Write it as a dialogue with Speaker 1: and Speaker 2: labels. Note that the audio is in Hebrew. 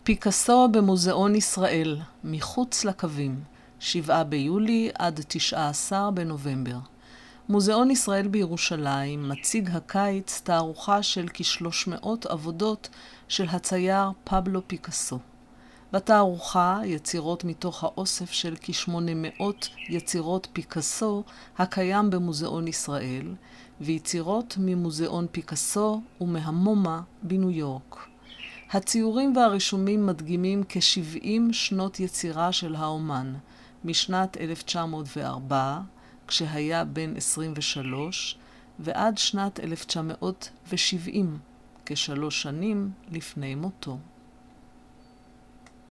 Speaker 1: פיקאסו במוזיאון ישראל, מחוץ לקווים, 7 ביולי עד 19 בנובמבר. מוזיאון ישראל בירושלים מציג הקיץ תערוכה של כ-300 עבודות של הצייר פבלו פיקאסו. בתערוכה יצירות מתוך האוסף של כ-800 יצירות פיקאסו הקיים במוזיאון ישראל, ויצירות ממוזיאון פיקאסו ומהמומה בניו יורק. הציורים והרישומים מדגימים כ-70 שנות יצירה של האומן, משנת 1904, כשהיה בן 23, ועד שנת 1970, כ3 שנים לפני מותו.